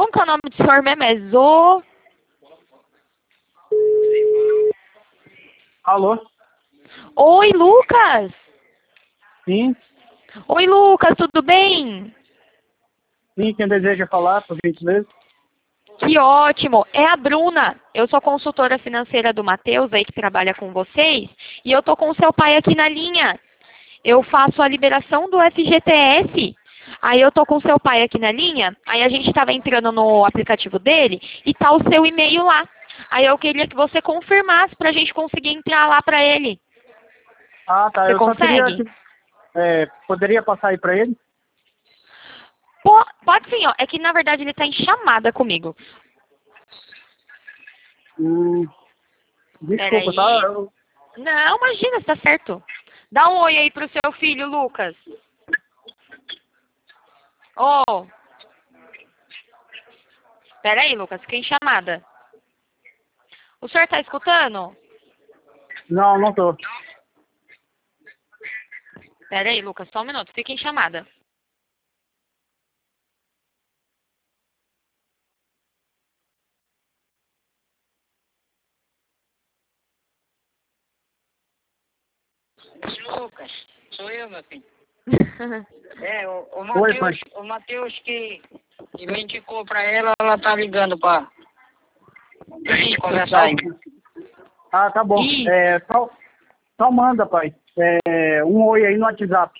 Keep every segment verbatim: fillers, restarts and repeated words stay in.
Como que é o nome do senhor mesmo? É Zo... Alô? Oi, Lucas! Sim? Oi, Lucas, tudo bem? Sim, quem deseja falar, por gentileza? Que ótimo! É a Bruna. Eu sou consultora financeira do Matheus, aí que trabalha com vocês, e eu tô com o seu pai aqui na linha. Eu faço a liberação do F G T S. Aí eu tô com o seu pai aqui na linha, aí a gente estava entrando no aplicativo dele e tá o seu e-mail lá. Aí eu queria que você confirmasse pra gente conseguir entrar lá pra ele. Ah, tá. Você Eu só queria consegue? que... É, poderia passar aí pra ele? Po- Pode sim, ó. É que na verdade ele tá em chamada comigo. Hum, desculpa, tá? Peraí. Eu- Não, imagina, tá certo. Dá um oi aí pro seu filho, Lucas. Ô. Oh. Peraí, Lucas, fiquei em chamada. O senhor tá escutando? Não, não tô. Peraí, Lucas, só um minuto, fica em chamada. Lucas, sou eu, meu filho. É, o, o Oi, pai. Matheus, o Matheus que, que me indicou pra ela, ela tá ligando pra conversar aí. Ah, tá bom. Ih, É, só, só manda, pai. É, um oi aí no WhatsApp.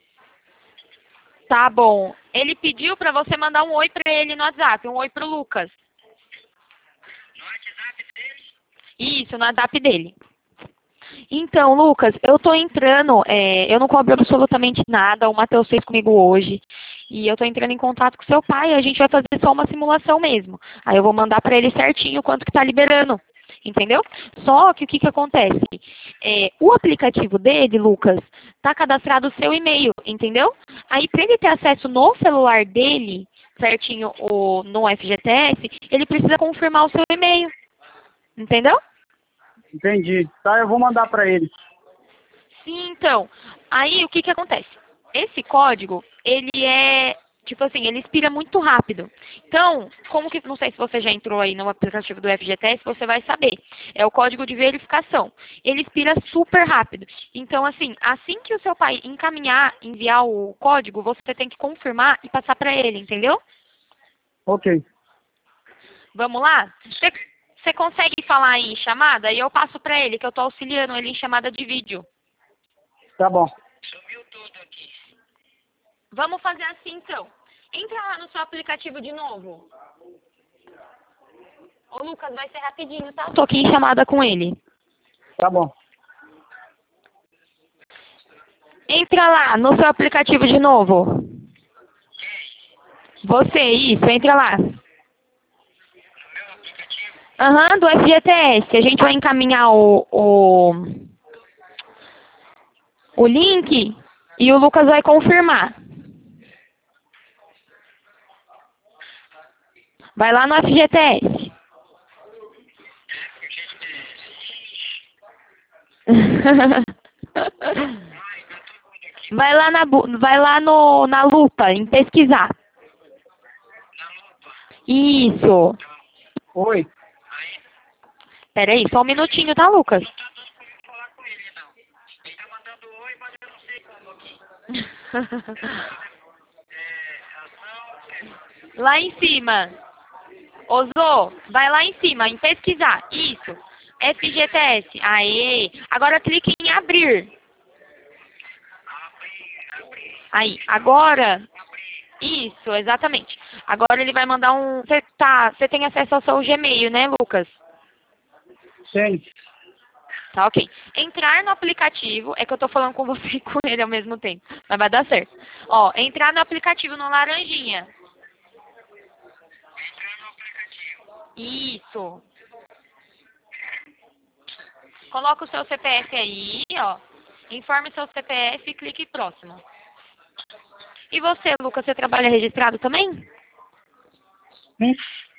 tá bom. Ele pediu pra você mandar um oi pra ele no WhatsApp, um oi pro Lucas. No WhatsApp dele? Isso, no WhatsApp dele. Então, Lucas, eu tô entrando, é, eu não cobro absolutamente nada, o Matheus fez comigo hoje, e eu tô entrando em contato com seu pai, a gente vai fazer só uma simulação mesmo. Aí eu vou mandar pra ele certinho quanto que tá liberando, entendeu? Só que o que que acontece? É, o aplicativo dele, Lucas, tá cadastrado o seu e-mail, entendeu? Aí pra ele ter acesso no celular dele, certinho, o, no F G T S, ele precisa confirmar o seu e-mail, entendeu? Entendi. Tá, eu vou mandar pra ele. Sim, então. Aí o que que acontece? Esse código, ele é, tipo assim, ele expira muito rápido. Então, como que, não sei se você já entrou aí no aplicativo do F G T S, você vai saber. É o código de verificação. Ele expira super rápido. Então, assim, assim que o seu pai encaminhar, enviar o código, você tem que confirmar e passar para ele, entendeu? Ok. Vamos lá? Você, você consegue falar em chamada? E eu passo para ele, que eu tô auxiliando ele em chamada de vídeo. Tá bom. Sumiu tudo aqui. Vamos fazer assim, então. Entra lá no seu aplicativo de novo. Ô, Lucas, vai ser rapidinho, tá? Tô aqui em chamada com ele. Tá bom. Entra lá no seu aplicativo de novo. Você, isso, entra lá. Aham, do F G T S. A gente vai encaminhar o, o, o link e o Lucas vai confirmar. Vai lá no F G T S. Vai lá, na, bu- vai lá no, na lupa, em pesquisar. Isso. Oi. Pera aí, só um minutinho, tá, Lucas? Não tá dando pra eu falar com ele, não. Ele tá mandando oi, mas eu não sei como aqui. É, ação, Lá em cima. Ô, Zô, vai lá em cima, em pesquisar. Isso. F G T S. Aê. Agora clique em abrir. Aí, agora. Isso, exatamente. Agora ele vai mandar um. Você tá, você tem acesso ao seu Gmail, né, Lucas? Tem. Tá, ok. Entrar no aplicativo, é que eu tô falando com você e com ele ao mesmo tempo, mas vai dar certo. Ó, entrar no aplicativo no laranjinha. entrar no aplicativo. Isso. Coloca o seu C P F aí, ó. Informe seu C P F e clique em próximo. E você, Lucas, você trabalha registrado também? Sim.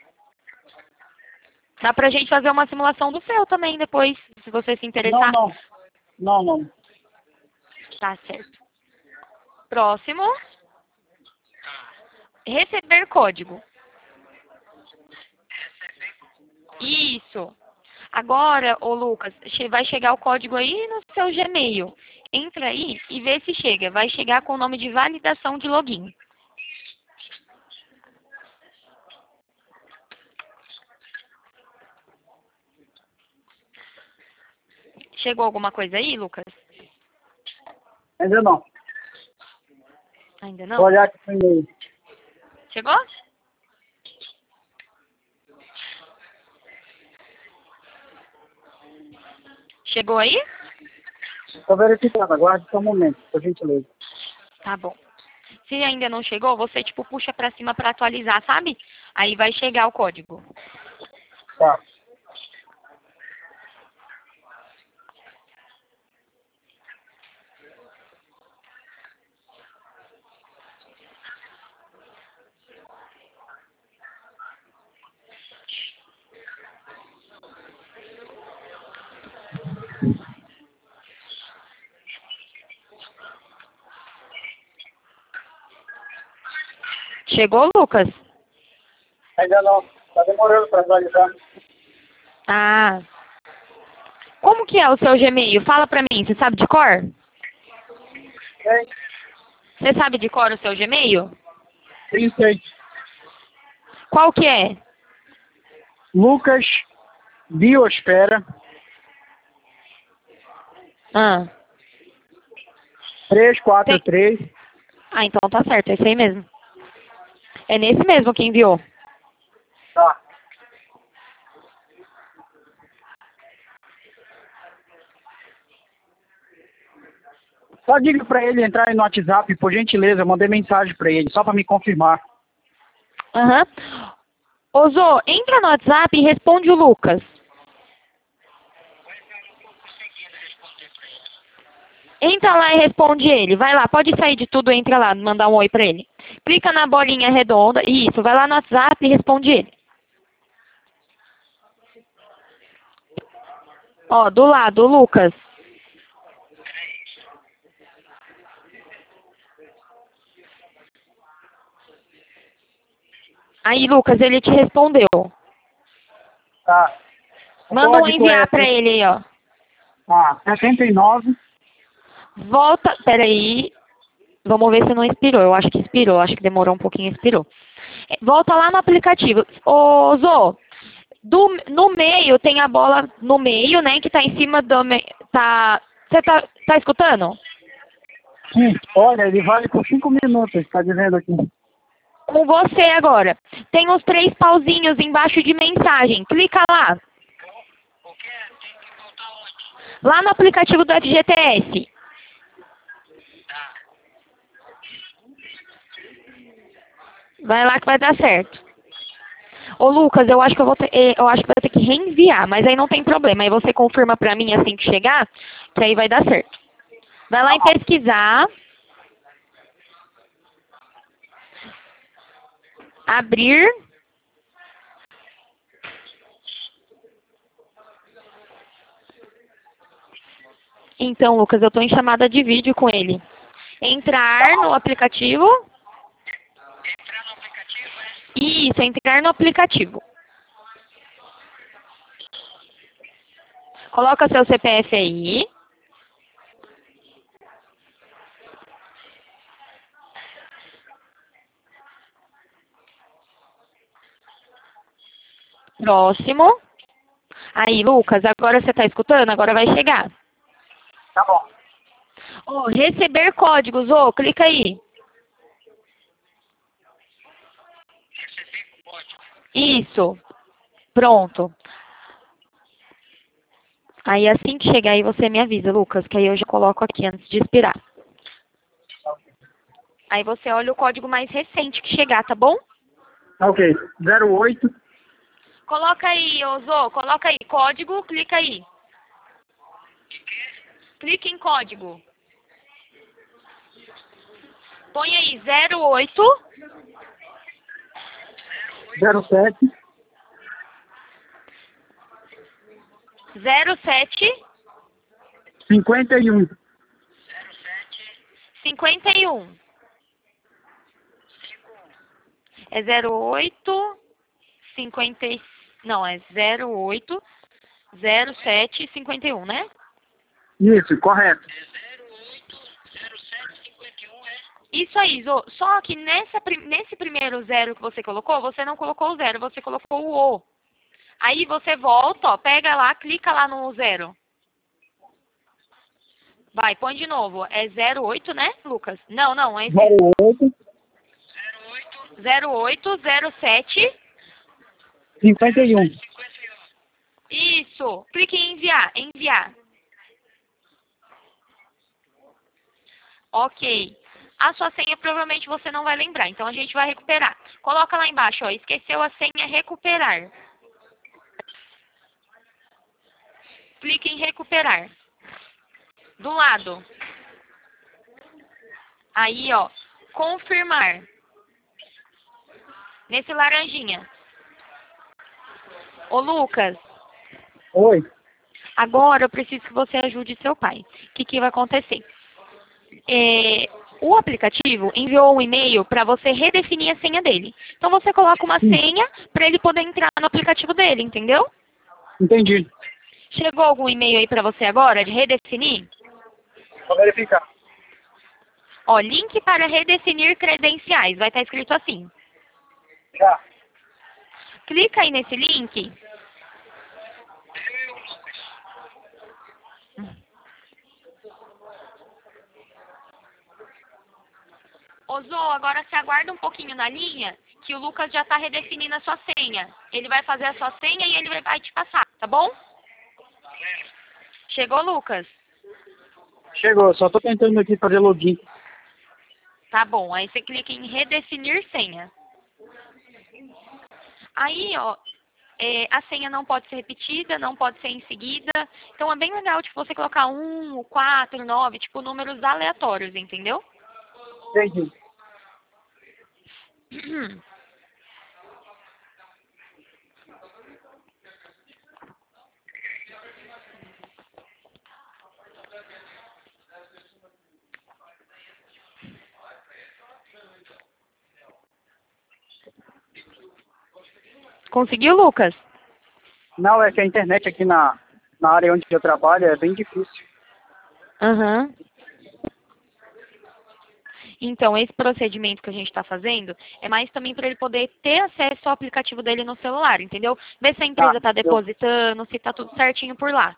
Dá pra gente fazer uma simulação do seu também depois, se você se Não, interessar. não. Não, não. Tá certo. Próximo. Receber código. Isso. Agora, ô Lucas, che- vai chegar o código aí no seu Gmail. Entra aí e vê se chega. Vai chegar com o nome de validação de login. Chegou alguma coisa aí, Lucas? Ainda não. Ainda Vou não? olhar aqui no e-mail. Chegou? Chegou aí? Estou verificando, aguarde só um momento, por gentileza. Tá bom. Se ainda não chegou, você tipo puxa pra cima pra atualizar, sabe? Aí vai chegar o código. Tá. Chegou, Lucas? Ainda não. Está demorando para atualizar. Ah. Como que é o seu Gmail? Fala pra mim, você sabe de cor? Sei, Você sabe de cor o seu Gmail? sim, sei. Qual que é? Lucas Biosfera Ah. três quatro três. Ah, então tá certo, é esse aí mesmo. É nesse mesmo que enviou. Tá. Só diga para ele entrar aí no WhatsApp, por gentileza. Eu mandei mensagem para ele, só para me confirmar. Aham. Ô, Zô, entra no WhatsApp e responde o Lucas. Entra lá e responde ele. Vai lá, pode sair de tudo, entra lá, mandar um oi pra ele. Clica na bolinha redonda, isso, vai lá no WhatsApp e responde ele. Ó, do lado, o Lucas. Aí, Lucas, ele te respondeu. Tá. O Manda um código é enviar pra ele aí, ó. ah, setenta e nove. Volta, peraí. Vamos ver se não expirou. Eu acho que expirou, acho que demorou um pouquinho e expirou. É, volta lá no aplicativo. Ô, Zô, do, no meio tem a bola no meio, né? Que tá em cima do. me- Tá. Você tá, tá escutando? Sim, olha, ele vale por cinco minutos, está dizendo aqui. Com você agora. Tem os três pauzinhos embaixo de mensagem. Clica lá. O que? Tem que voltar onde? Lá no aplicativo do F G T S. Tá. Vai lá que vai dar certo. Ô Lucas, eu acho que eu vou ter, eh, eu acho que vai ter que reenviar, mas aí não tem problema. Aí você confirma pra mim assim que chegar, que aí vai dar certo. Vai lá em pesquisar. Abrir. Então, Lucas, eu estou em chamada de vídeo com ele. Entrar no aplicativo. Entrar no aplicativo, é? Isso, entrar no aplicativo. Coloca seu C P F aí. Próximo. Aí, Lucas, agora você está escutando? Agora vai chegar. Tá bom. Ó, receber códigos, ô, clica aí. Receber o código. Isso. Pronto. Aí assim que chegar aí você me avisa, Lucas, que aí eu já coloco aqui antes de expirar. Aí você olha o código mais recente que chegar, tá bom? Ok. zero oito. Coloca aí, ô Zô, coloca aí, código, clica aí. Clica em código. Põe aí zero oito zero sete. zero sete cinquenta e um. zero sete cinquenta e um. cinco um. É zero oito cinquenta e Não, é zero oito zero sete cinquenta e um, né? Isso, correto. zero sete cinquenta e um, é? Isso aí, Zô. Só que nessa, pri- nesse primeiro zero que você colocou, você não colocou o zero, você colocou o O. Aí você volta, ó, pega lá, clica lá no zero. Vai, põe de novo. É zero oito, né, Lucas? Não, não, é esse zero oito zero oito zero sete. cinquenta e um. cinquenta e um. Isso. Clique em enviar, enviar. Ok. A sua senha provavelmente você não vai lembrar, então a gente vai recuperar. Coloca lá embaixo, ó, esqueceu a senha, recuperar. Clique em recuperar. Do lado. Aí, ó, confirmar. Nesse laranjinha. Ô, Lucas, Oi. agora eu preciso que você ajude seu pai. O que, que vai acontecer? É, o aplicativo enviou um e-mail para você redefinir a senha dele. Então você coloca uma Sim, senha para ele poder entrar no aplicativo dele, entendeu? entendi. Chegou algum e-mail aí para você agora de redefinir? Vou verificar. Ó, link para redefinir credenciais. Vai estar escrito assim. Já. Clica aí nesse link. Ô, Zô, agora você aguarda um pouquinho na linha, que o Lucas já está redefinindo a sua senha. Ele vai fazer a sua senha e ele vai te passar, tá bom? Chegou, Lucas? Chegou, só tô tentando aqui fazer login. Tá bom, aí você clica em redefinir senha. Aí, ó, é, a senha não pode ser repetida, não pode ser em seguida. Então é bem legal, tipo, você colocar um, quatro, nove, tipo, números aleatórios, entendeu? Entendi. Conseguiu, Lucas? Não, é que a internet aqui na, na área onde eu trabalho é bem difícil. Aham. Então, esse procedimento que a gente está fazendo é mais também para ele poder ter acesso ao aplicativo dele no celular, entendeu? Ver se a Tá, empresa está eu, depositando, se está tudo certinho por lá.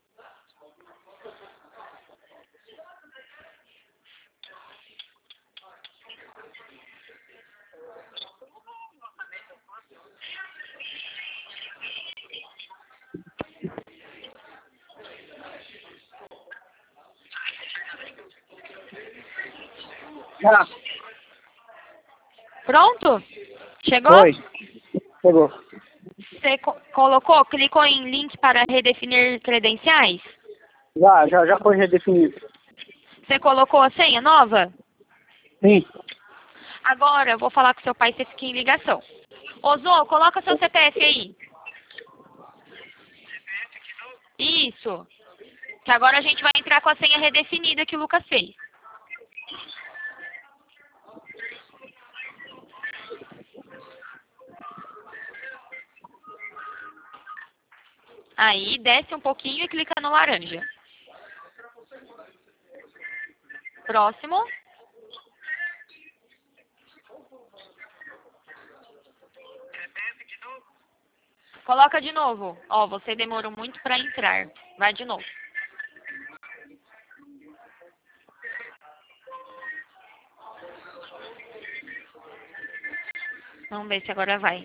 já. Pronto? Chegou? Oi. Chegou. Você co colocou, clicou em link para redefinir credenciais? Já, já, já foi redefinido. Você colocou a senha nova? Sim. Agora eu vou falar com seu pai, você fica em ligação. Ô, Zô, coloca seu C P F aí. Isso. Que agora a gente vai entrar com a senha redefinida que o Lucas fez. Aí, desce um pouquinho e clica no laranja. Próximo. Coloca de novo. Ó, você demorou muito para entrar. Vai de novo. Vamos ver se agora vai.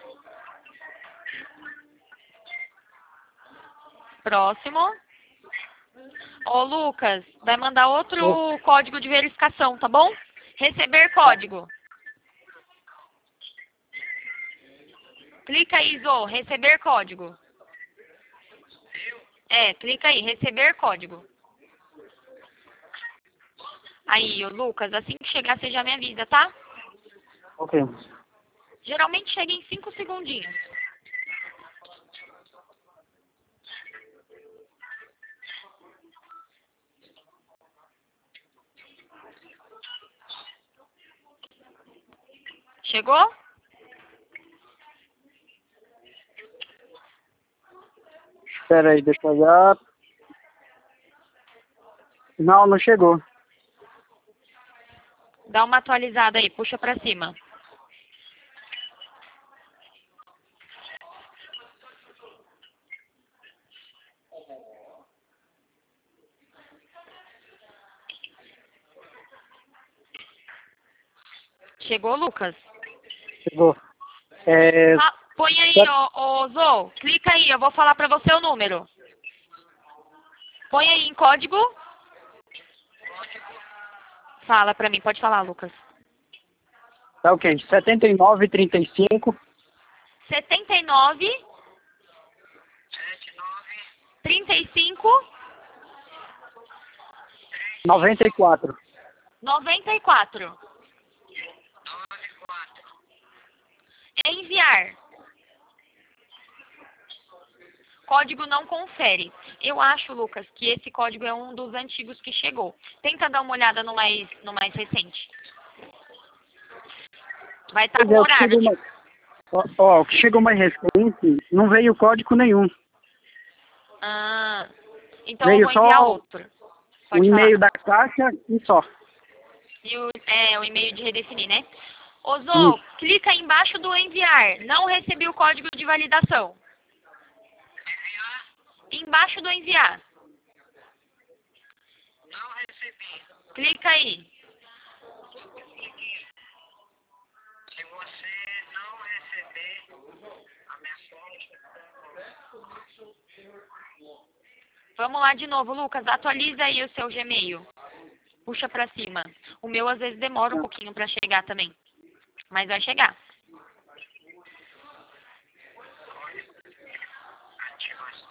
Próximo. Ô, Lucas, vai mandar outro código de verificação, tá bom? Receber código. Clica aí, Zô, receber código. É, clica aí, receber código. Aí, ô, Lucas, assim que chegar, você já me avisa, tá? Ok. Geralmente chega em cinco segundinhos. Chegou? Pera aí, deixa eu olhar. Não, não chegou. Dá uma atualizada aí, puxa pra cima. Chegou, Lucas? Chegou. É... Ah, põe aí, ô, ô Zou, clica aí, eu vou falar pra você o número. Põe aí em código. Fala pra mim, pode falar, Lucas. Tá ok. setenta e nove, trinta e cinco. setenta e nove, trinta e cinco, noventa e quatro. noventa e quatro. Enviar. Código não confere. Eu acho, Lucas, que esse código é um dos antigos que chegou. Tenta dar uma olhada no mais, no mais recente. Vai estar com Pois é, o que horário. chegou mais... Ó, ó, o que chegou mais recente, não veio código nenhum. Ah, então eu Veio vou enviar só outro. o Pode e-mail falar. da caixa e só. E o, é, o e-mail de redefinir, né? Ô, Zou, Isso. clica embaixo do enviar. Não recebi o código de validação. Embaixo do enviar. Não recebi. Clica aí. Se você não receber a mensagem, Vamos lá de novo, Lucas. Atualiza aí o seu Gmail. Puxa pra cima. O meu às vezes demora um pouquinho pra chegar também. Mas vai chegar. ativação.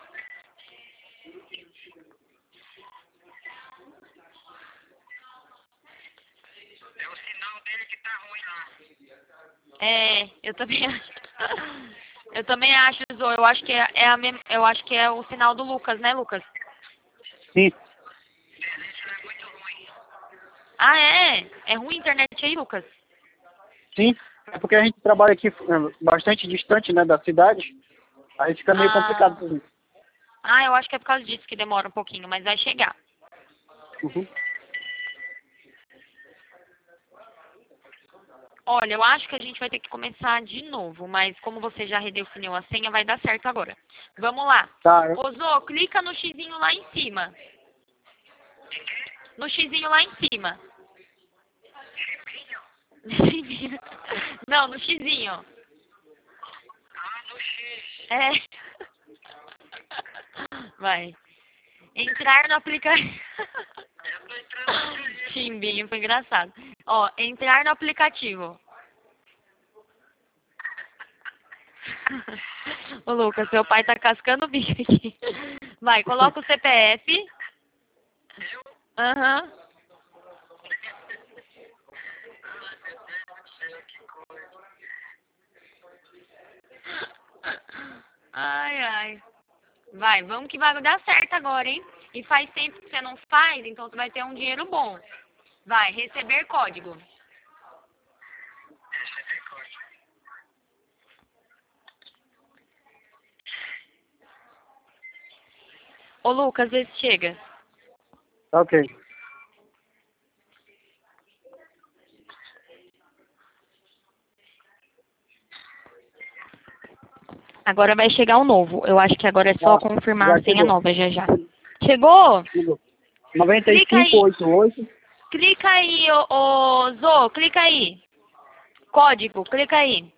É o sinal dele que tá ruim lá. É, eu também acho. Eu também acho, Zou. Eu acho que é, é a mem... eu acho que é o sinal do Lucas, né, Lucas? Sim. A internet não é muito ruim. Ah, é? É ruim a internet aí, Lucas? Sim. É porque a gente trabalha aqui é, bastante distante, né, da cidade. Aí fica meio Ah. complicado pra gente. Ah, eu acho que é por causa disso que demora um pouquinho, mas vai chegar. Uhum. Olha, eu acho que a gente vai ter que começar de novo, mas como você já redefiniu a senha, vai dar certo agora. Vamos lá. Tá, eu... Ô, Zô, clica no xizinho lá em cima. No xizinho lá em cima. Não, no xizinho. Ah, no X. É. Vai. Entrar no aplicativo. Eu tô entrando no X. Chimbinho, foi engraçado. Ó, entrar no aplicativo. Ô, Lucas, seu pai tá cascando o bicho aqui. Vai, coloca o C P F. Eu? Aham. Ai, meu Deus do céu, que coisa. Ai, ai. Vai, vamos que vai dar certo agora, hein? E faz tempo que você não faz, então você vai ter um dinheiro bom. Vai, receber código. Receber código. Ô, Lucas, vê se chega. Tá ok. Agora vai chegar um novo. Eu acho que agora é só Ah, confirmar já a senha chegou. nova, já já. Chegou? Chegou. noventa e Clica aí. cinco, oitenta e oito. Clica aí, ô, ô Zô, clica aí. Código, clica aí.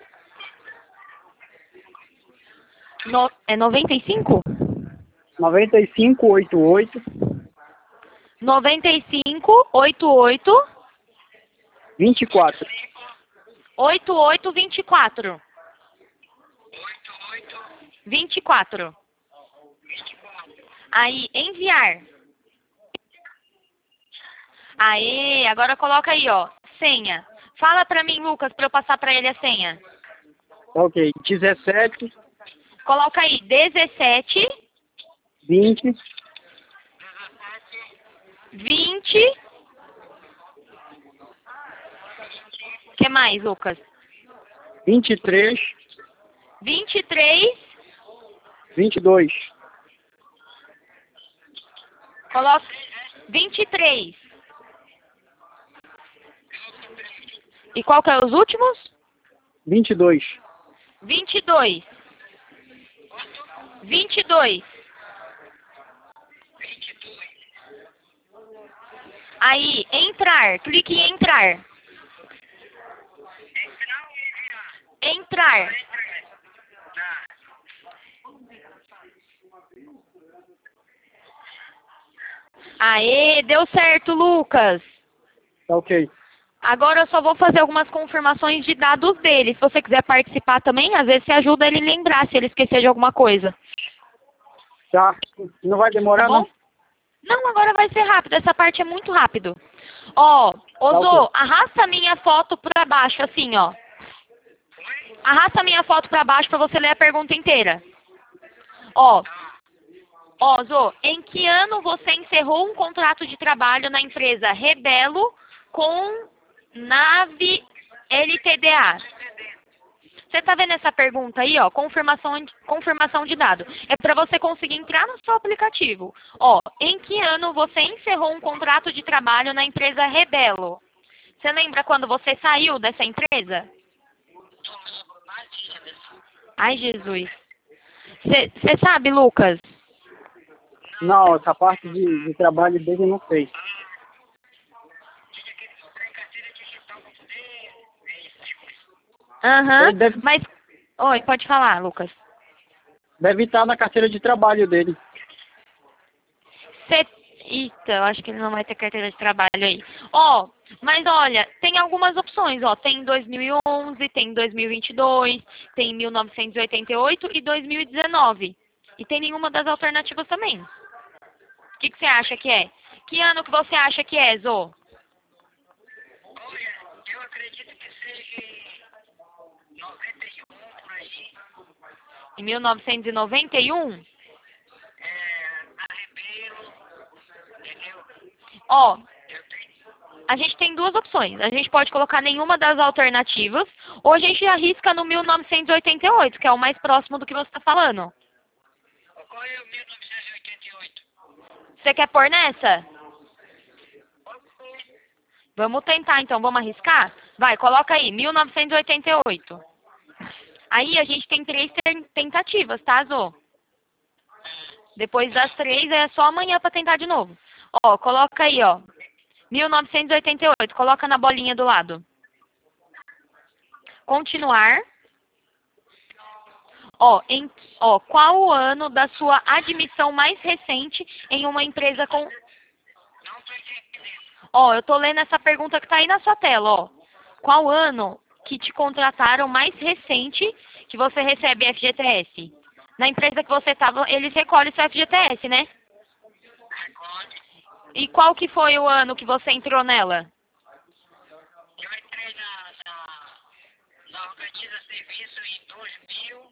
No, é noventa e cinco? noventa e cinco, oitenta e oito. noventa e cinco, oitenta e oito, vinte e quatro. oitenta e oito, vinte e quatro. oito, oito, vinte e quatro. vinte e quatro. Aí, enviar. Aê, agora coloca aí, ó, senha. Fala pra mim, Lucas, pra eu passar pra ele a senha. Tá ok. dezessete, Coloca aí, dezessete, vinte, vinte. O que mais, Lucas? vinte e três, vinte e três, vinte e dois. Coloca vinte e três. E qual que é os últimos? vinte e dois. vinte e dois. vinte e dois. Aí, entrar. Clique em entrar. Entrar. Aê, deu certo, Lucas. Tá ok. Agora eu só vou fazer algumas confirmações de dados dele. Se você quiser participar também, às vezes você ajuda ele a lembrar se ele esquecer de alguma coisa. Tá. Não vai demorar, Tá bom? não? Não, agora vai ser rápido. Essa parte é muito rápido. Ó, Ozô, arrasta a minha foto pra baixo, assim, ó. Arrasta a minha foto pra baixo pra você ler a pergunta inteira. Ó, ó, Zô, em que ano você encerrou um contrato de trabalho na empresa Rebelo com Nave L T D A? Você tá vendo essa pergunta aí, ó? Confirmação, confirmação de dado. É para você conseguir entrar no seu aplicativo. Ó, em que ano você encerrou um contrato de trabalho na empresa Rebelo? Você lembra quando você saiu dessa empresa? Ai, Jesus. Você sabe, Lucas? Não, essa parte de, de trabalho dele eu não sei. Aham, Ele deve- mas... Oi, pode falar, Lucas. Deve estar na carteira de trabalho dele. Cê... Eita, eu acho que ele não vai ter carteira de trabalho aí. Ó, mas olha, tem algumas opções, ó. Tem dois mil e onze, tem dois mil e vinte e dois, tem mil novecentos e oitenta e oito e dois mil e dezenove. E tem nenhuma das alternativas também. O que que você acha que é? Que ano que você acha que é, Zô? Olha, eu acredito que seja noventa e um por aí. Em mil novecentos e noventa e um? É, na Rebelo, entendeu? Ó, Eu tenho. a gente tem duas opções. A gente pode colocar nenhuma das alternativas, ou a gente arrisca no mil novecentos e oitenta e oito, que é o mais próximo do que você está falando. Qual é o mil novecentos e oitenta e oito? Você quer pôr nessa? Ok. Vamos tentar, então. Vamos arriscar? Vai, coloca aí, mil novecentos e oitenta e oito. Aí a gente tem três ten- tentativas, tá, Zô? Depois das três, é só amanhã para tentar de novo. Ó, coloca aí, ó. mil novecentos e oitenta e oito. Coloca na bolinha do lado. Continuar. Ó, em, ó, qual o ano da sua admissão mais recente em uma empresa com... Não estou entendendo. Ó, eu tô lendo essa pergunta que tá aí na sua tela, ó. Qual ano que te contrataram mais recente que você recebe F G T S? Na empresa que você estava, eles recolhem seu F G T S, né? Recorde. E qual que foi o ano que você entrou nela? Eu entrei na, na, na Organiza Serviço em dois mil.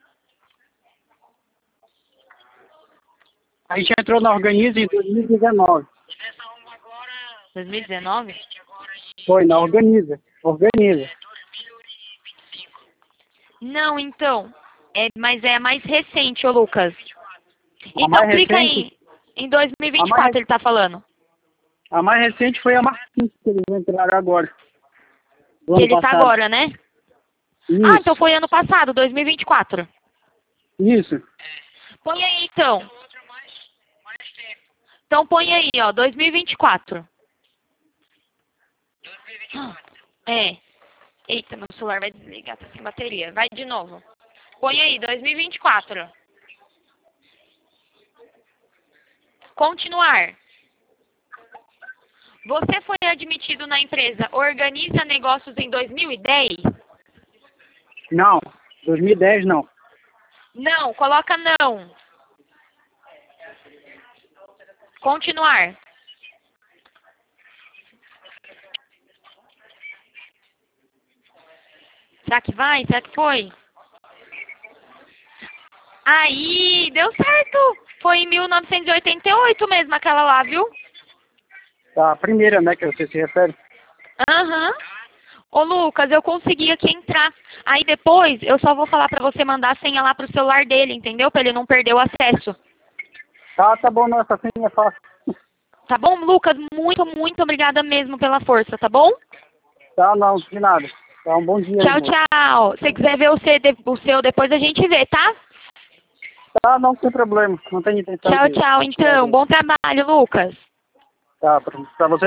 A gente entrou na Organiza em dois mil e dezenove. E nessa uma agora. dois mil e dezenove? Agora em Foi, na Organiza. Organiza. dois mil e vinte e cinco. Não, então. É, mas é a mais recente, ô Lucas. Então mais clica recente? aí. Em dois mil e vinte e A mais- quatro ele tá falando. A mais recente foi a Martins, que eles entraram agora. Do Que ano ele tá passado. agora, né? Isso, Ah, então foi ano passado, dois mil e vinte e quatro. isso. Põe aí, então. Outra mais, mais tempo. Então põe aí, ó, dois mil e vinte e quatro. dois mil e vinte e quatro. É. Eita, meu celular vai desligar, tá sem bateria. Vai de novo. Põe aí, dois mil e vinte e quatro. Continuar. Você foi admitido na empresa Organiza Negócios em dois mil e dez? Não, dois mil e dez não. Não, coloca não. Continuar. Será que vai? Será que foi? Aí, deu certo. Foi em mil novecentos e oitenta e oito mesmo aquela lá, viu? Tá, a primeira, né, que você se refere. Aham. Ô, Lucas, eu consegui aqui entrar. Aí depois eu só vou falar pra você mandar a senha lá pro celular dele, entendeu? Pra ele não perder o acesso. Tá, tá bom, não, essa senha é fácil. Tá bom, Lucas? Muito, muito obrigada mesmo pela força, tá bom? Tá, não, de nada. Tá, um bom dia. Tchau, aí, moço. tchau. Se você quiser ver o seu, o seu depois a gente vê, tá? Tá, não, sem problema. Não tem intenção Tchau, de- tchau. de tirar Então, dele. bom trabalho, Lucas. Tá, pra, pra você